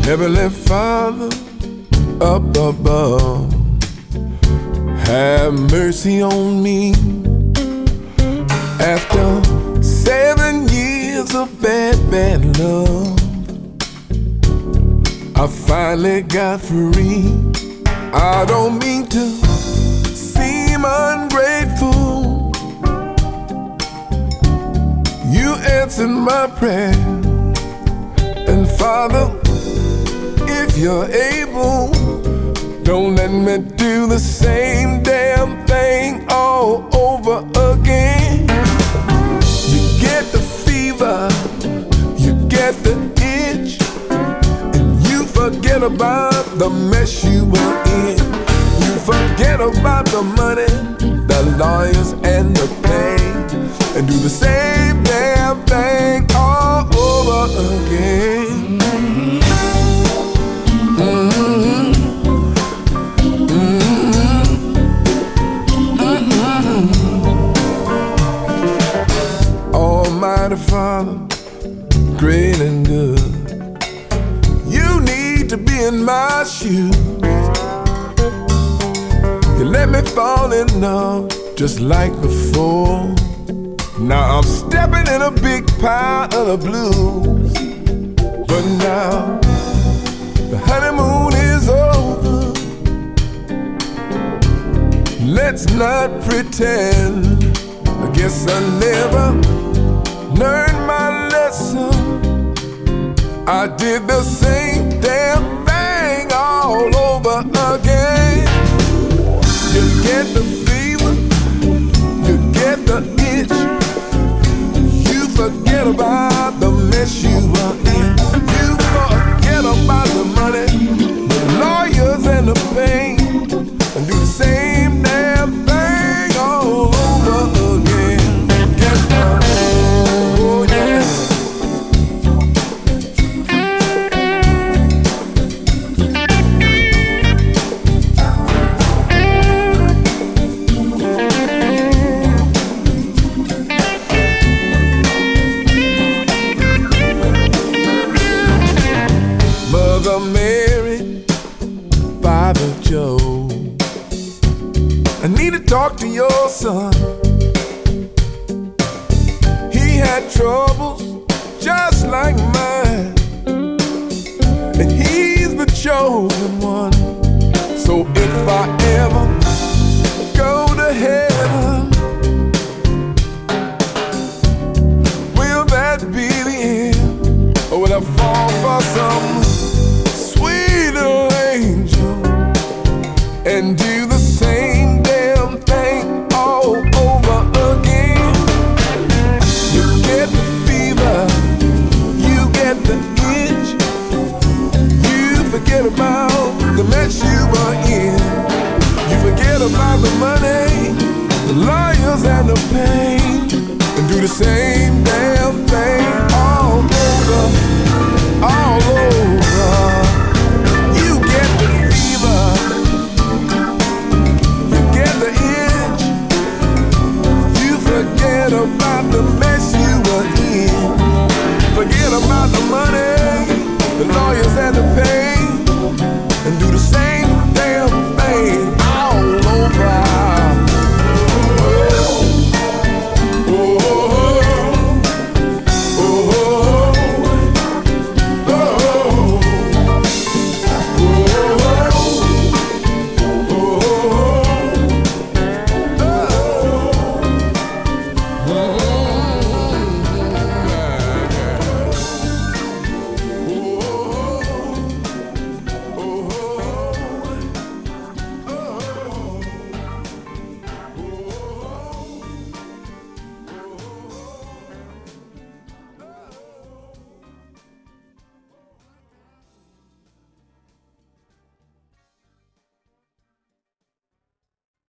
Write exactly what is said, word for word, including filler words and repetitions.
Heavenly Father, up above, have mercy on me. After seven years of bad, bad love, I finally got free. I don't mean to seem ungrateful. You answered my prayer, and Father, if you're able, don't let me do the same damn thing all over again. You get the fever, you get the itch, and you forget about the mess you were in. You forget about the money, the lawyers, and the pain, and do the same damn thing all over again. Mm-hmm. Almighty Father, great and good, you need to be in my shoes. You let me fall in love just like before. Now I'm stepping in a big pile of the blues. But now the honeymoon is over. Let's not pretend. I guess I never learned my lesson. I did the same damn thing all over again. You get the fever, you get the itch, you forget about the mess you were in. You forget about the money, the lawyers, and the pain, and do the same damn thing all over again. Get down, oh yeah. Mother Mary, Father Joe, I need to talk to your son. He had troubles just like mine, and he's the chosen one. So if I ever go to heaven, will that be the end? Or will I fall for some sweet little angel and do the same damn thing all over again? You get the fever, you get the itch, you forget about the mess you were in. You forget about the money, the lawyers, and the pain, and do the same damn thing all over, all over. You get the fever, you get the itch, you forget about the mess you were in. Forget about the money, the lawyers, and the pain, and do the same